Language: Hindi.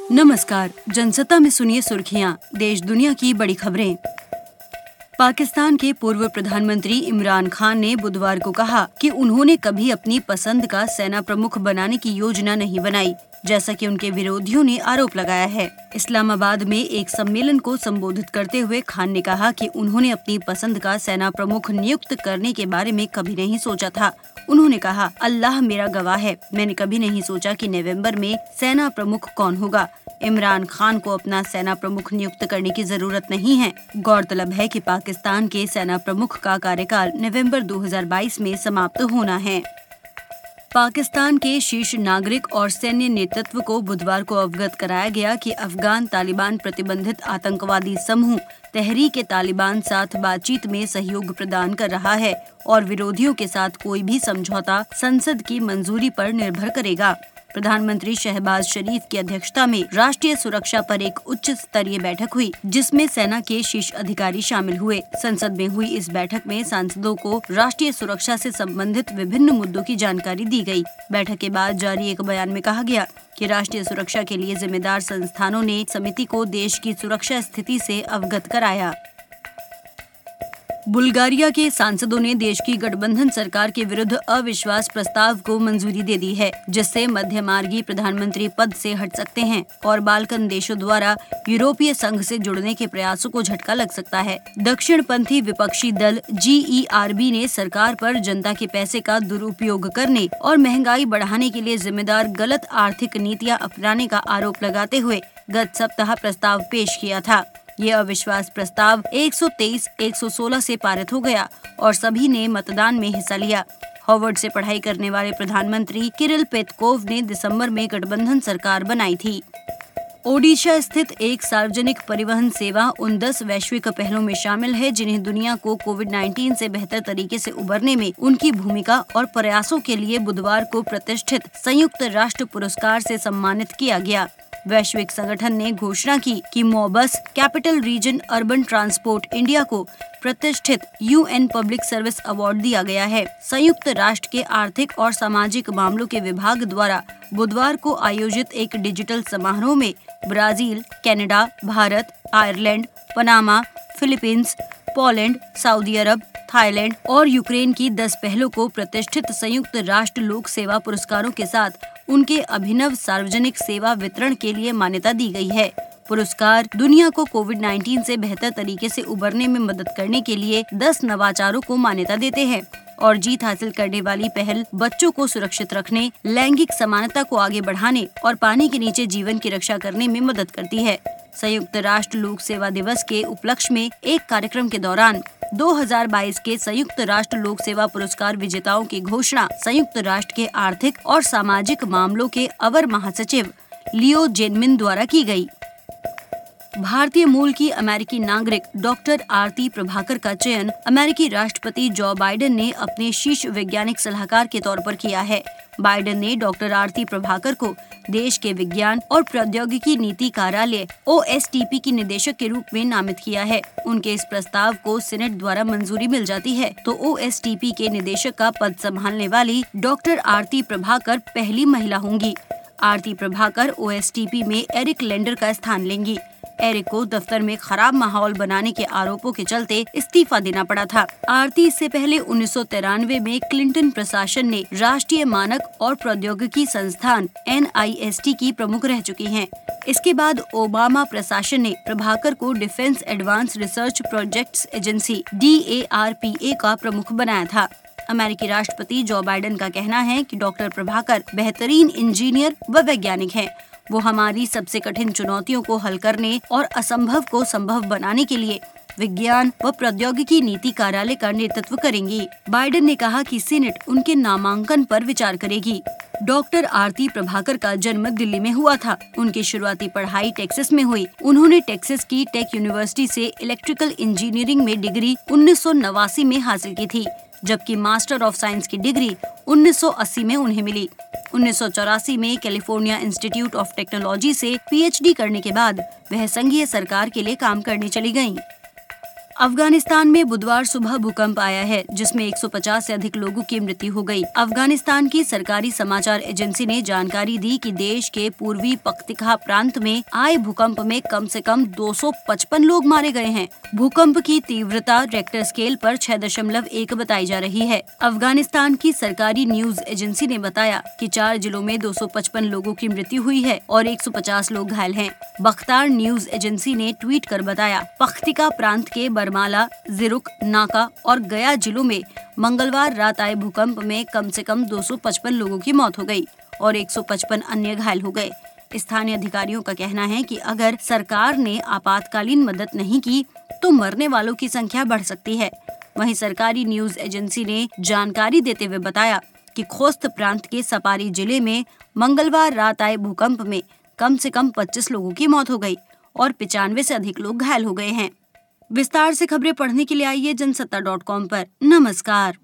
नमस्कार, जनसत्ता में सुनिए सुर्खियां, देश दुनिया की बड़ी खबरें। पाकिस्तान के पूर्व प्रधानमंत्री इमरान खान ने बुधवार को कहा कि उन्होंने कभी अपनी पसंद का सेना प्रमुख बनाने की योजना नहीं बनाई, जैसा कि उनके विरोधियों ने आरोप लगाया है। इस्लामाबाद में एक सम्मेलन को संबोधित करते हुए खान ने कहा कि उन्होंने अपनी पसंद का सेना प्रमुख नियुक्त करने के बारे में कभी नहीं सोचा था। उन्होंने कहा, अल्लाह मेरा गवाह है, मैंने कभी नहीं सोचा कि नवंबर में सेना प्रमुख कौन होगा। इमरान खान को अपना सेना प्रमुख नियुक्त करने की जरूरत नहीं है। गौरतलब है कि पाकिस्तान के सेना प्रमुख का कार्यकाल नवंबर 2022 में समाप्त होना है। पाकिस्तान के शीर्ष नागरिक और सैन्य नेतृत्व को बुधवार को अवगत कराया गया कि अफगान तालिबान प्रतिबंधित आतंकवादी समूह तहरीक तालिबान साथ बातचीत में सहयोग प्रदान कर रहा है और विरोधियों के साथ कोई भी समझौता संसद की मंजूरी पर निर्भर करेगा। प्रधानमंत्री शहबाज शरीफ की अध्यक्षता में राष्ट्रीय सुरक्षा पर एक उच्च स्तरीय बैठक हुई, जिसमें सेना के शीर्ष अधिकारी शामिल हुए। संसद में हुई इस बैठक में सांसदों को राष्ट्रीय सुरक्षा से संबंधित विभिन्न मुद्दों की जानकारी दी गई। बैठक के बाद जारी एक बयान में कहा गया कि राष्ट्रीय सुरक्षा के लिए जिम्मेदार संस्थानों ने समिति को देश की सुरक्षा स्थिति से अवगत कराया। बुल्गारिया के सांसदों ने देश की गठबंधन सरकार के विरुद्ध अविश्वास प्रस्ताव को मंजूरी दे दी है, जिससे मध्यमार्गी प्रधानमंत्री पद से हट सकते हैं और बाल्कन देशों द्वारा यूरोपीय संघ से जुड़ने के प्रयासों को झटका लग सकता है। दक्षिणपंथी विपक्षी दल GERB ने सरकार पर जनता के पैसे का दुरुपयोग करने और महंगाई बढ़ाने के लिए जिम्मेदार गलत आर्थिक नीतियां अपनाने का आरोप लगाते हुए गत सप्ताह प्रस्ताव पेश किया था। ये अविश्वास प्रस्ताव 123-116 से पारित हो गया और सभी ने मतदान में हिस्सा लिया। हार्वर्ड से पढ़ाई करने वाले प्रधानमंत्री किरिल पेत्कोव ने दिसंबर में गठबंधन सरकार बनाई थी। ओडिशा स्थित एक सार्वजनिक परिवहन सेवा उन 10 वैश्विक पहलों में शामिल है जिन्हें दुनिया को कोविड-19 से बेहतर तरीके से उबरने में उनकी भूमिका और प्रयासों के लिए बुधवार को प्रतिष्ठित संयुक्त राष्ट्र पुरस्कार से सम्मानित किया गया। वैश्विक संगठन ने घोषणा की कि Mo Bus capital region urban transport India को प्रतिष्ठित UN पब्लिक सर्विस अवार्ड दिया गया है। संयुक्त राष्ट्र के आर्थिक और सामाजिक मामलों के विभाग द्वारा बुधवार को आयोजित एक डिजिटल समारोह में Brazil, Canada, Bharat, Ireland, Panama, Philippines, Poland, सऊदी अरब, थाईलैंड और यूक्रेन की 10 पहलों को प्रतिष्ठित संयुक्त राष्ट्र लोक सेवा पुरस्कारों के साथ उनके अभिनव सार्वजनिक सेवा वितरण के लिए मान्यता दी गई है। पुरस्कार दुनिया को कोविड-19 से बेहतर तरीके से उबरने में मदद करने के लिए 10 नवाचारों को मान्यता देते हैं और जीत हासिल करने वाली पहल बच्चों को सुरक्षित रखने, लैंगिक समानता को आगे बढ़ाने और पानी के नीचे जीवन की रक्षा करने में मदद करती है। संयुक्त राष्ट्र लोक सेवा दिवस के उपलक्ष्य में एक कार्यक्रम के दौरान 2022 के संयुक्त राष्ट्र लोक सेवा पुरस्कार विजेताओं की घोषणा संयुक्त राष्ट्र के आर्थिक और सामाजिक मामलों के अवर महासचिव लियो जेनमिन द्वारा की गई। भारतीय मूल की अमेरिकी नागरिक डॉक्टर आरती प्रभाकर का चयन अमेरिकी राष्ट्रपति जो बाइडेन ने अपने शीर्ष वैज्ञानिक सलाहकार के तौर पर किया है। बाइडेन ने डॉक्टर आरती प्रभाकर को देश के विज्ञान और प्रौद्योगिकी नीति कार्यालय OSTP की निदेशक के रूप में नामित किया है। उनके इस प्रस्ताव को सीनेट द्वारा मंजूरी मिल जाती है तो OSTP के निदेशक का पद संभालने वाली डॉक्टर आरती प्रभाकर पहली महिला होंगी। आरती प्रभाकर OSTP में एरिक लेंडर का स्थान लेंगी। एरिक को दफ्तर में खराब माहौल बनाने के आरोपों के चलते इस्तीफा देना पड़ा था। आरती इससे पहले 1993 में क्लिंटन प्रशासन ने राष्ट्रीय मानक और प्रौद्योगिकी संस्थान NIST की प्रमुख रह चुकी हैं। इसके बाद ओबामा प्रशासन ने प्रभाकर को defence advance research projects agency DARPA का प्रमुख बनाया था। अमेरिकी राष्ट्रपति जो बाइडेन का कहना है कि डॉक्टर प्रभाकर बेहतरीन इंजीनियर व वैज्ञानिक हैं। वो हमारी सबसे कठिन चुनौतियों को हल करने और असंभव को संभव बनाने के लिए विज्ञान व प्रौद्योगिकी नीति कार्यालय का नेतृत्व करेंगी। बाइडेन ने कहा कि सीनेट उनके नामांकन पर विचार करेगी। डॉक्टर आरती प्रभाकर का जन्म दिल्ली में हुआ था। उनकी शुरुआती पढ़ाई टेक्सास में हुई। उन्होंने टेक्सास की टेक यूनिवर्सिटी से इलेक्ट्रिकल इंजीनियरिंग में डिग्री 1989 में हासिल की थी, जबकि मास्टर ऑफ साइंस की डिग्री 1980 में उन्हें मिली। 1984 में कैलिफोर्निया इंस्टीट्यूट ऑफ टेक्नोलॉजी से PhD करने के बाद वह संघीय सरकार के लिए काम करने चली गयीं। अफगानिस्तान में बुधवार सुबह भूकंप आया है, जिसमें 150 से अधिक लोगों की मृत्यु हो गई। अफगानिस्तान की सरकारी समाचार एजेंसी ने जानकारी दी कि देश के पूर्वी पख्तिका प्रांत में आए भूकंप में कम से कम 255 लोग मारे गए हैं। भूकंप की तीव्रता रेक्टर स्केल पर 6.1 बताई जा रही है। अफगानिस्तान की सरकारी न्यूज एजेंसी ने बताया कि 4 जिलों में 255 लोगों की मृत्यु हुई है और 150 लोग घायल हैं। बख्तार न्यूज एजेंसी ने ट्वीट कर बताया, पख्तिका प्रांत के बरमाला, जिरुक, नाका और गया जिलों में मंगलवार रात आए भूकंप में कम से कम 255 लोगों की मौत हो गई और 155 अन्य घायल हो गए। स्थानीय अधिकारियों का कहना है कि अगर सरकार ने आपातकालीन मदद नहीं की तो मरने वालों की संख्या बढ़ सकती है। वहीं सरकारी न्यूज एजेंसी ने जानकारी देते हुए बताया कि खोस्त प्रांत के सपारी जिले में मंगलवार रात आए भूकंप में कम से कम 25 लोगों की मौत हो गई और 95 से अधिक लोग घायल हो गए हैं। विस्तार से खबरें पढ़ने के लिए आइए जनसत्ता.com पर। नमस्कार।